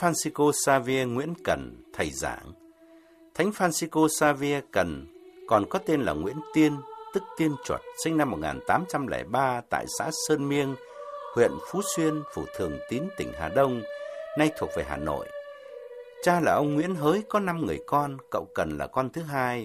Francisco Xavier Nguyễn Cần, thầy giảng. Thánh Francisco Xavier Cần, còn có tên là Nguyễn Tiên, tức Tiên Chuột, sinh năm 1803 tại xã Sơn Miêng, huyện Phú Xuyên, phủ Thường Tín, tỉnh Hà Đông, nay thuộc về Hà Nội. Cha là ông Nguyễn Hới, có 5 người con, cậu Cần là con thứ hai.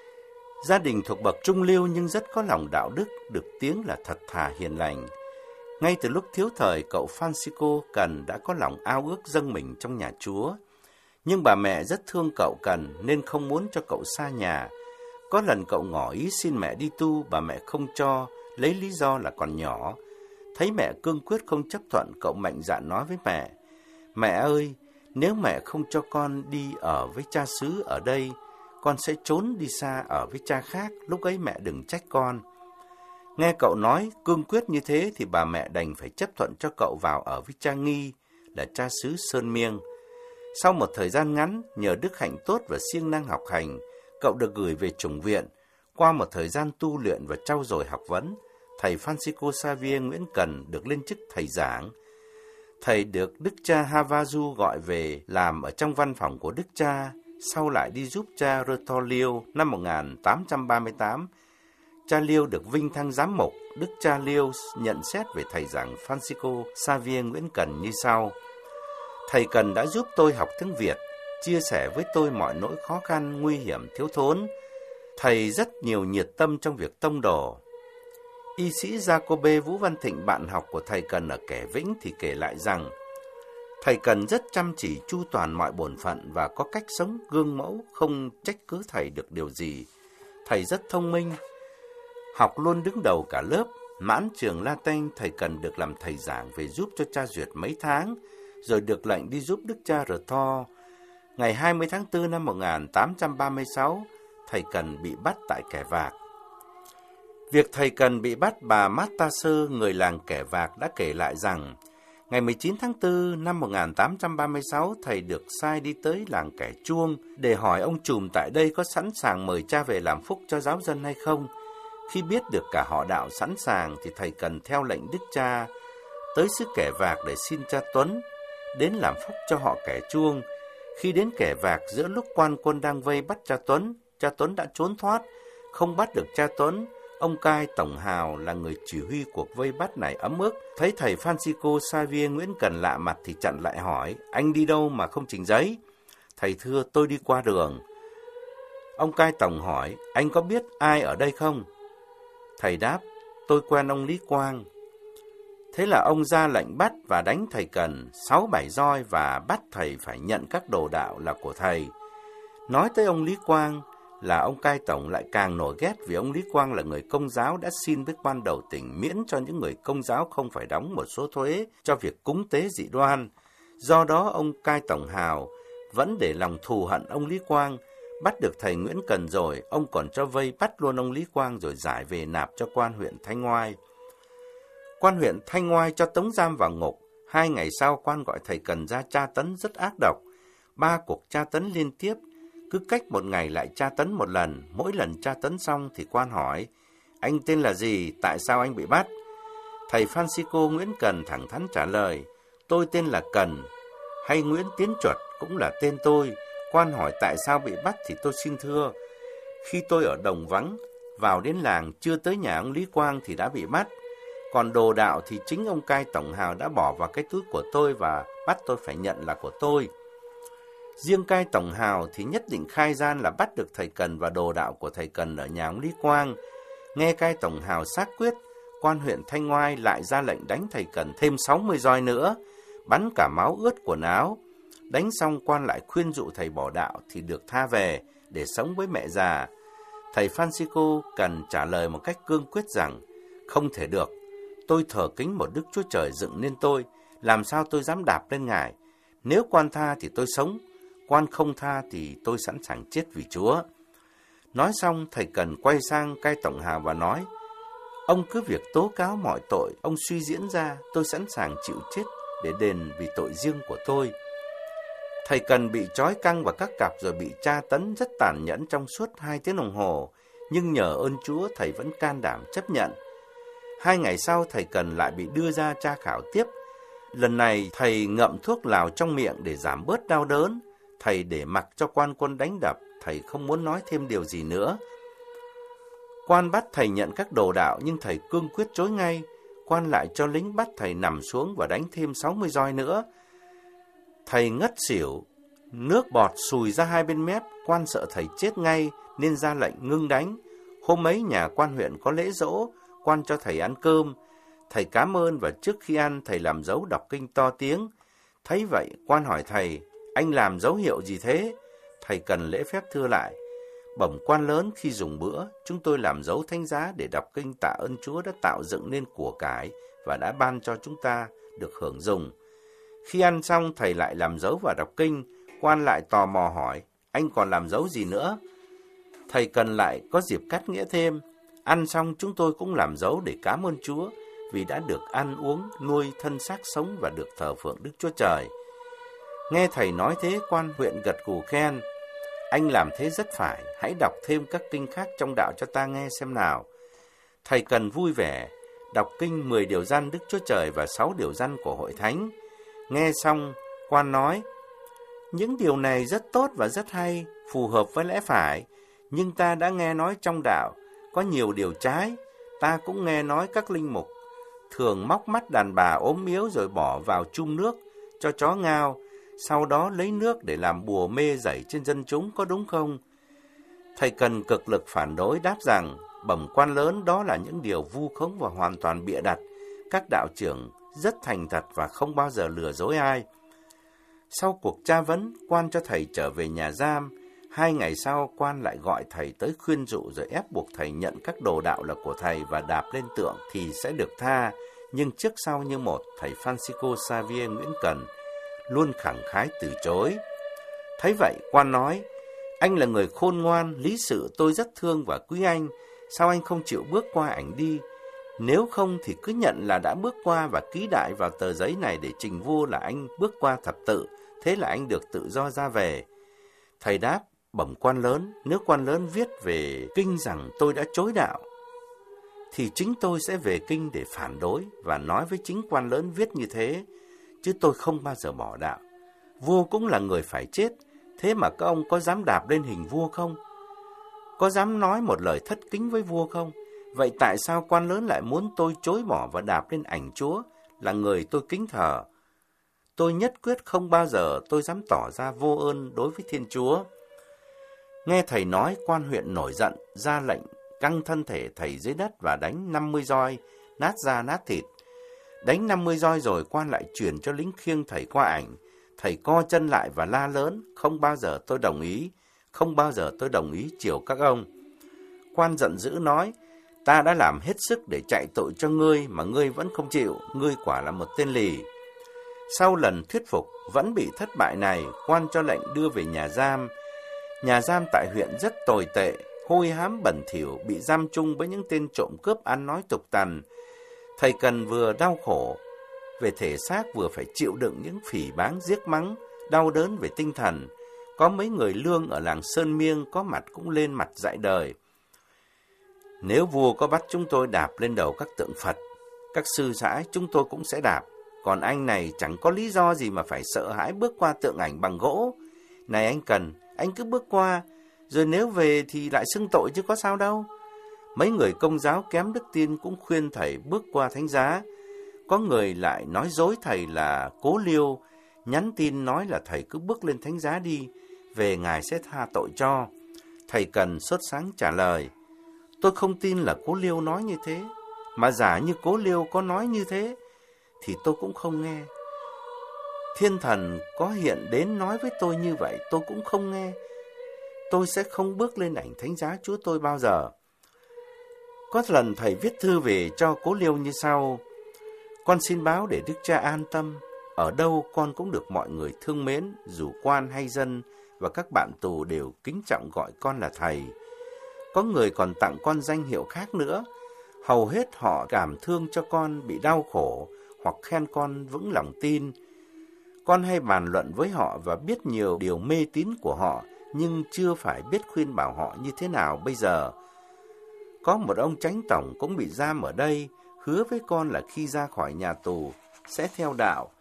Gia đình thuộc bậc trung lưu nhưng rất có lòng đạo đức, được tiếng là thật thà hiền lành. Ngay từ lúc thiếu thời, cậu Francisco Cần đã có lòng ao ước dâng mình trong nhà Chúa. Nhưng bà mẹ rất thương cậu Cần nên không muốn cho cậu xa nhà. Có lần cậu ngỏ ý xin mẹ đi tu, bà mẹ không cho, lấy lý do là còn nhỏ. Thấy mẹ cương quyết không chấp thuận, cậu mạnh dạn nói với mẹ: "Mẹ ơi, nếu mẹ không cho con đi ở với cha xứ ở đây, con sẽ trốn đi xa ở với cha khác, lúc ấy mẹ đừng trách con." Nghe cậu nói cương quyết như thế thì bà mẹ đành phải chấp thuận cho cậu vào ở với cha Nghi, là cha xứ Sơn Miêng. Sau một thời gian ngắn, nhờ đức hạnh tốt và siêng năng học hành, cậu được gửi về chủng viện. Qua một thời gian tu luyện và trau dồi học vấn, thầy Francisco Xavier Nguyễn Cần được lên chức thầy giảng. Thầy được Đức cha Havasu gọi về làm ở trong văn phòng của Đức cha, sau lại đi giúp cha Rotolio năm 1838. Cha Liêu được vinh thăng giám mục. Đức cha Liêu nhận xét về thầy giảng Francisco Xavier Nguyễn Cần như sau: "Thầy Cần đã giúp tôi học tiếng Việt, chia sẻ với tôi mọi nỗi khó khăn, nguy hiểm, thiếu thốn. Thầy rất nhiều nhiệt tâm trong việc tông đồ." Y sĩ Jacobe Vũ Văn Thịnh, bạn học của thầy Cần ở Kẻ Vĩnh thì kể lại rằng thầy Cần rất chăm chỉ, chu toàn mọi bổn phận và có cách sống gương mẫu, không trách cứ thầy được điều gì. Thầy rất thông minh, học luôn đứng đầu cả lớp. Mãn trường Latin, thầy Cần được làm thầy giảng về giúp cho cha Duyệt mấy tháng, rồi được lệnh đi giúp Đức cha R Tho. Ngày 20 tháng 4 năm 1836, thầy Cần bị bắt tại Kẻ Vạc. Việc thầy Cần bị bắt, bà Marta Sơ, người làng Kẻ Vạc, đã kể lại rằng ngày 19 tháng 4 năm 1836, thầy được sai đi tới làng Kẻ Chuông để hỏi ông trùm tại đây có sẵn sàng mời cha về làm phúc cho giáo dân hay không. Khi biết được cả họ đạo sẵn sàng thì thầy Cần theo lệnh Đức cha tới xứ Kẻ Vạc để xin cha Tuấn đến làm phúc cho họ Kẻ Chuông. Khi đến Kẻ Vạc, giữa lúc quan quân đang vây bắt cha Tuấn đã trốn thoát. Không bắt được cha Tuấn, ông Cai Tổng Hào là người chỉ huy cuộc vây bắt này ấm ức. Thấy thầy Francisco Xavier Nguyễn Cần lạ mặt thì chặn lại hỏi: "Anh đi đâu mà không trình giấy?" Thầy thưa: "Tôi đi qua đường." Ông Cai Tổng hỏi: "Anh có biết ai ở đây không?" Thầy đáp: "Tôi quen ông Lý Quang." Thế là ông ra lệnh bắt và đánh thầy Cần 6-7 roi và bắt thầy phải nhận các đồ đạo là của thầy. Nói tới ông Lý Quang là ông Cai Tổng lại càng nổi ghét, vì ông Lý Quang là người Công giáo đã xin với quan đầu tỉnh miễn cho những người Công giáo không phải đóng một số thuế cho việc cúng tế dị đoan. Do đó ông Cai Tổng Hào vẫn để lòng thù hận ông Lý Quang. Bắt được thầy Nguyễn Cần rồi, ông còn cho vây bắt luôn ông Lý Quang rồi giải về nạp cho quan huyện Thanh Ngoai. Quan huyện Thanh Ngoai cho tống giam vào ngục. 2 ngày sau, quan gọi thầy Cần ra tra tấn rất ác độc. 3 cuộc tra tấn liên tiếp, cứ cách 1 ngày lại tra tấn 1 lần. Mỗi lần tra tấn xong thì quan hỏi: "Anh tên là gì? Tại sao anh bị bắt?" Thầy Francisco Nguyễn Cần thẳng thắn trả lời: "Tôi tên là Cần, hay Nguyễn Tiến Chuột cũng là tên tôi." Quan hỏi tại sao bị bắt thì tôi xin thưa: "Khi tôi ở đồng vắng, vào đến làng chưa tới nhà ông Lý Quang thì đã bị bắt. Còn đồ đạo thì chính ông Cai Tổng Hào đã bỏ vào cái túi của tôi và bắt tôi phải nhận là của tôi." Riêng Cai Tổng Hào thì nhất định khai gian là bắt được thầy Cần và đồ đạo của thầy Cần ở nhà ông Lý Quang. Nghe Cai Tổng Hào xác quyết, quan huyện Thanh Ngoai lại ra lệnh đánh thầy Cần thêm 60 roi nữa, bắn cả máu ướt quần áo. Đánh xong, quan lại khuyên dụ thầy bỏ đạo thì được tha về để sống với mẹ già. Thầy Francisco Cần trả lời một cách cương quyết rằng: "Không thể được, tôi thờ kính một Đức Chúa Trời dựng nên tôi, làm sao tôi dám đạp lên Ngài? Nếu quan tha thì tôi sống, quan không tha thì tôi sẵn sàng chết vì Chúa." Nói xong, thầy Cần quay sang Cai Tổng Hào và nói: "Ông cứ việc tố cáo mọi tội ông suy diễn ra, tôi sẵn sàng chịu chết để đền vì tội riêng của tôi." Thầy Cần bị trói căng vào các cặp rồi bị tra tấn rất tàn nhẫn trong suốt 2 tiếng đồng hồ, nhưng nhờ ơn Chúa thầy vẫn can đảm chấp nhận. 2 ngày sau, thầy Cần lại bị đưa ra tra khảo tiếp. Lần này thầy ngậm thuốc lào trong miệng để giảm bớt đau đớn. Thầy để mặc cho quan quân đánh đập, thầy không muốn nói thêm điều gì nữa. Quan bắt thầy nhận các đồ đạo nhưng thầy cương quyết chối ngay. Quan lại cho lính bắt thầy nằm xuống và đánh thêm 60 roi nữa. Thầy ngất xỉu, nước bọt sùi ra hai bên mép. Quan sợ thầy chết ngay nên ra lệnh ngưng đánh. Hôm ấy nhà quan huyện có lễ giỗ, quan cho thầy ăn cơm. Thầy cảm ơn và trước khi ăn thầy làm dấu đọc kinh to tiếng. Thấy vậy quan hỏi thầy, anh làm dấu hiệu gì thế? Thầy cần lễ phép thưa lại, bẩm quan lớn, khi dùng bữa chúng tôi làm dấu thánh giá để đọc kinh tạ ơn Chúa đã tạo dựng nên của cải và đã ban cho chúng ta được hưởng dùng. Khi ăn xong thầy lại làm dấu và đọc kinh. Quan lại tò mò hỏi, anh còn làm dấu gì nữa? Thầy cần lại có dịp cắt nghĩa thêm, ăn xong chúng tôi cũng làm dấu để cảm ơn Chúa vì đã được ăn uống, nuôi thân xác sống và được thờ phượng Đức Chúa Trời. Nghe thầy nói thế, quan huyện gật gù khen, anh làm thế rất phải, hãy đọc thêm các kinh khác trong đạo cho ta nghe xem nào. Thầy cần vui vẻ, đọc kinh 10 điều răn Đức Chúa Trời và 6 điều răn của Hội Thánh. Nghe xong, quan nói, những điều này rất tốt và rất hay, phù hợp với lẽ phải, nhưng ta đã nghe nói trong đạo có nhiều điều trái. Ta cũng nghe nói các linh mục thường móc mắt đàn bà ốm yếu rồi bỏ vào chum nước cho chó ngao, sau đó lấy nước để làm bùa mê dẩy trên dân chúng, có đúng không? Thầy cần cực lực phản đối, đáp rằng, bẩm quan lớn, đó là những điều vu khống và hoàn toàn bịa đặt. Các đạo trưởng rất thành thật và không bao giờ lừa dối ai. Sau cuộc tra vấn, quan cho thầy trở về nhà giam. 2 ngày sau, quan lại gọi thầy tới khuyên dụ rồi ép buộc thầy nhận các đồ đạo là của thầy và đạp lên tượng thì sẽ được tha. Nhưng trước sau như một, thầy Francisco Xavier Nguyễn Cần luôn khẳng khái từ chối. Thấy vậy, quan nói, anh là người khôn ngoan, lý sự tôi rất thương và quý anh. Sao anh không chịu bước qua ảnh đi? Nếu không thì cứ nhận là đã bước qua và ký đại vào tờ giấy này để trình vua là anh bước qua thập tự. Thế là anh được tự do ra về. Thầy đáp, bẩm quan lớn, nếu quan lớn viết về kinh rằng tôi đã chối đạo, thì chính tôi sẽ về kinh để phản đối và nói với chính quan lớn viết như thế, chứ tôi không bao giờ bỏ đạo. Vua cũng là người phải chết, thế mà các ông có dám đạp lên hình vua không? Có dám nói một lời thất kính với vua không? Vậy tại sao quan lớn lại muốn tôi chối bỏ và đạp lên ảnh Chúa, là người tôi kính thờ? Tôi nhất quyết không bao giờ tôi dám tỏ ra vô ơn đối với Thiên Chúa. Nghe thầy nói, quan huyện nổi giận, ra lệnh căng thân thể thầy dưới đất và đánh 50 roi, nát da nát thịt. Đánh 50 roi rồi, quan lại truyền cho lính khiêng thầy qua ảnh. Thầy co chân lại và la lớn, không bao giờ tôi đồng ý, không bao giờ tôi đồng ý chiều các ông. Quan giận dữ nói, ta đã làm hết sức để chạy tội cho ngươi mà ngươi vẫn không chịu, ngươi quả là một tên lì. Sau lần thuyết phục vẫn bị thất bại này, quan cho lệnh đưa về nhà giam. Nhà giam tại huyện rất tồi tệ, hôi hám bẩn thỉu, bị giam chung với những tên trộm cướp ăn nói tục tằn. Thầy Cần vừa đau khổ về thể xác vừa phải chịu đựng những phỉ báng giếc mắng, đau đớn về tinh thần. Có mấy người lương ở làng Sơn Miêng có mặt cũng lên mặt dạy đời. Nếu vua có bắt chúng tôi đạp lên đầu các tượng Phật, các sư sãi, chúng tôi cũng sẽ đạp. Còn anh này chẳng có lý do gì mà phải sợ hãi bước qua tượng ảnh bằng gỗ. Này anh Cần, anh cứ bước qua, rồi nếu về thì lại xưng tội chứ có sao đâu. Mấy người công giáo kém đức tin cũng khuyên thầy bước qua thánh giá. Có người lại nói dối thầy là Cố Liêu, nhắn tin nói là thầy cứ bước lên thánh giá đi, về ngài sẽ tha tội cho. Thầy Cần sốt sáng trả lời, tôi không tin là Cố Liêu nói như thế, mà giả như Cố Liêu có nói như thế, thì tôi cũng không nghe. Thiên thần có hiện đến nói với tôi như vậy, tôi cũng không nghe. Tôi sẽ không bước lên ảnh thánh giá Chúa tôi bao giờ. Có lần thầy viết thư về cho Cố Liêu như sau, con xin báo để Đức Cha an tâm, ở đâu con cũng được mọi người thương mến, dù quan hay dân, và các bạn tù đều kính trọng gọi con là thầy. Có người còn tặng con danh hiệu khác nữa. Hầu hết họ cảm thương cho con bị đau khổ, hoặc khen con vững lòng tin. Con hay bàn luận với họ và biết nhiều điều mê tín của họ, nhưng chưa phải biết khuyên bảo họ như thế nào bây giờ. Có một ông chánh tổng cũng bị giam ở đây, hứa với con là khi ra khỏi nhà tù sẽ theo đạo,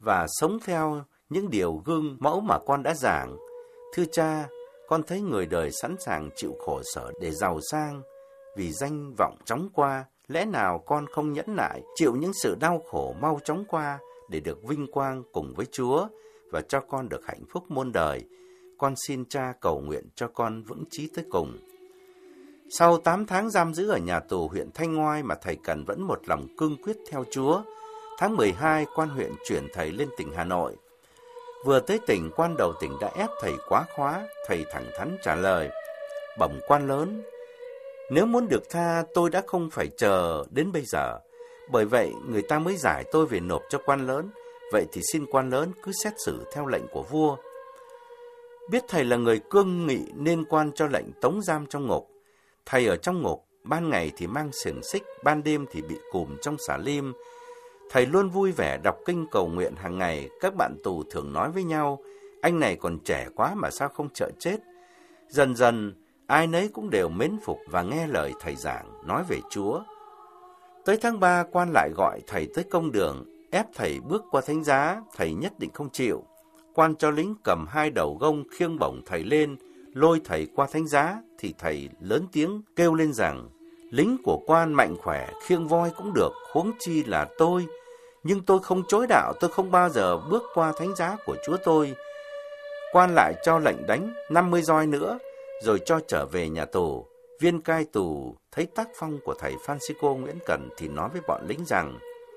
và sống theo những điều gương mẫu mà con đã giảng. Thưa cha, con thấy người đời sẵn sàng chịu khổ sở để giàu sang, vì danh vọng chóng qua. Lẽ nào con không nhẫn nại, chịu những sự đau khổ mau chóng qua để được vinh quang cùng với Chúa và cho con được hạnh phúc muôn đời? Con xin cha cầu nguyện cho con vững chí tới cùng. Sau 8 tháng giam giữ ở nhà tù huyện Thanh Oai mà thầy Cần vẫn một lòng cương quyết theo Chúa. Tháng 12, quan huyện chuyển thầy lên tỉnh Hà Nội. Vừa tới tỉnh, quan đầu tỉnh đã ép thầy quá khóa. Thầy thẳng thắn trả lời: bẩm quan lớn, nếu muốn được tha, tôi đã không phải chờ đến bây giờ. Bởi vậy, người ta mới giải tôi về nộp cho quan lớn. Vậy thì xin quan lớn cứ xét xử theo lệnh của vua. Biết thầy là người cương nghị nên quan cho lệnh tống giam trong ngục. Thầy ở trong ngục, ban ngày thì mang xiềng xích, ban đêm thì bị cùm trong xà lim. Thầy luôn vui vẻ đọc kinh cầu nguyện hàng ngày. Các bạn tù thường nói với nhau: anh này còn trẻ quá mà sao không sợ chết. Dần dần, ai nấy cũng đều mến phục và nghe lời thầy giảng, nói về Chúa. Tới tháng 3, quan lại gọi thầy tới công đường, ép thầy bước qua thánh giá. Thầy nhất định không chịu. Quan cho lính cầm 2 đầu gông khiêng bổng thầy lên, lôi thầy qua thánh giá, thì thầy lớn tiếng kêu lên rằng: lính của quan mạnh khỏe, khiêng voi cũng được, huống chi là tôi. Nhưng tôi không chối đạo, tôi không bao giờ bước qua thánh giá của Chúa tôi. Quan lại cho lệnh đánh 50 roi nữa, rồi cho trở về nhà tù. Viên cai tù thấy tác phong của thầy Francisco Nguyễn Cần thì nói với bọn lính rằng: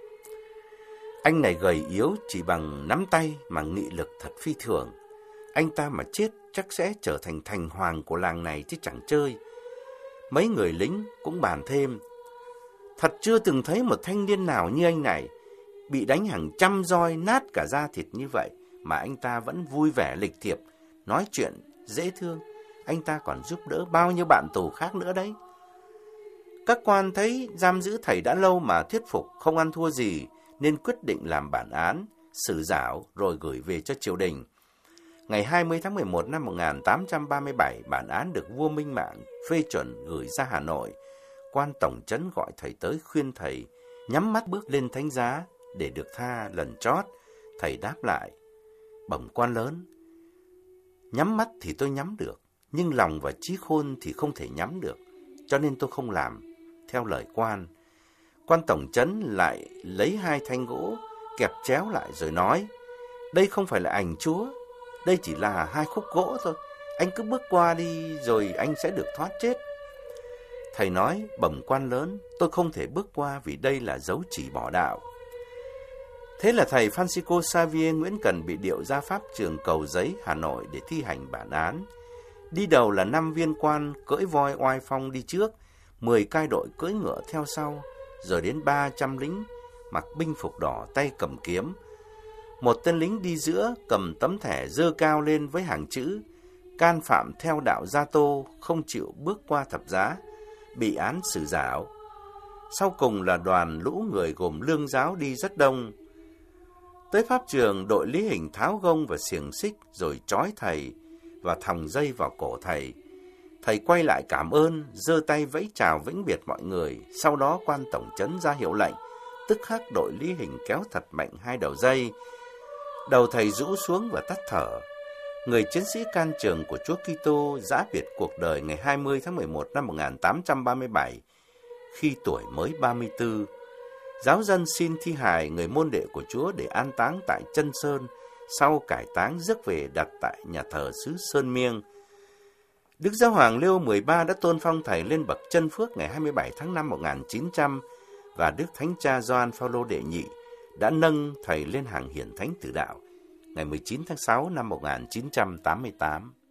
anh này gầy yếu chỉ bằng nắm tay mà nghị lực thật phi thường. Anh ta mà chết chắc sẽ trở thành thành hoàng của làng này chứ chẳng chơi. Mấy người lính cũng bàn thêm: thật chưa từng thấy một thanh niên nào như anh này, bị đánh hàng trăm roi nát cả da thịt như vậy mà anh ta vẫn vui vẻ lịch thiệp, nói chuyện dễ thương. Anh ta còn giúp đỡ bao nhiêu bạn tù khác nữa đấy. Các quan thấy giam giữ thầy đã lâu mà thuyết phục không ăn thua gì, nên quyết định làm bản án, xử giảo rồi gửi về cho triều đình. Ngày 20 tháng 11 năm 1837, bản án được vua Minh Mạng phê chuẩn gửi ra Hà Nội. Quan tổng trấn gọi thầy tới khuyên thầy nhắm mắt bước lên thánh giá để được tha lần chót. Thầy đáp lại: bẩm quan lớn, nhắm mắt thì tôi nhắm được, nhưng lòng và trí khôn thì không thể nhắm được, cho nên tôi không làm theo lời quan. Quan tổng trấn lại lấy 2 thanh gỗ kẹp chéo lại rồi nói: đây không phải là ảnh Chúa, đây chỉ là 2 khúc gỗ thôi. Anh cứ bước qua đi rồi anh sẽ được thoát chết. Thầy nói: bẩm quan lớn, tôi không thể bước qua vì đây là dấu chỉ bỏ đạo. Thế là thầy Francisco Xavier Nguyễn Cần bị điệu ra pháp trường Cầu Giấy, Hà Nội để thi hành bản án. Đi đầu là 5 viên quan cưỡi voi oai phong đi trước, 10 cai đội cưỡi ngựa theo sau, rồi đến 300 lính mặc binh phục đỏ tay cầm kiếm. Một tên lính đi giữa cầm tấm thẻ giơ cao lên với hàng chữ: can phạm theo đạo Gia Tô, không chịu bước qua thập giá, bị án xử giảo. Sau cùng là đoàn lũ người gồm lương giáo đi rất đông. Tới pháp trường, đội lý hình tháo gông và xiềng xích rồi trói thầy và thòng dây vào cổ thầy. Thầy quay lại cảm ơn, giơ tay vẫy chào vĩnh biệt mọi người. Sau đó quan tổng trấn ra hiệu lệnh, tức khắc đội lý hình kéo thật mạnh 2 đầu dây. Đầu thầy rũ xuống và tắt thở. Người chiến sĩ can trường của Chúa Kitô giã biệt cuộc đời ngày 20 tháng 11 năm 1837, khi tuổi mới 34. Giáo dân xin thi hài người môn đệ của Chúa để an táng tại Chân Sơn, sau cải táng rước về đặt tại nhà thờ xứ Sơn Miêng. Đức Giáo hoàng Leo 13 đã tôn phong thầy lên bậc chân phước ngày 27 tháng 5 1900 và Đức Thánh Cha Gioan Phaolô đệ nhị đã nâng thầy lên hàng hiển thánh tử đạo ngày 19 tháng 6 năm 1988.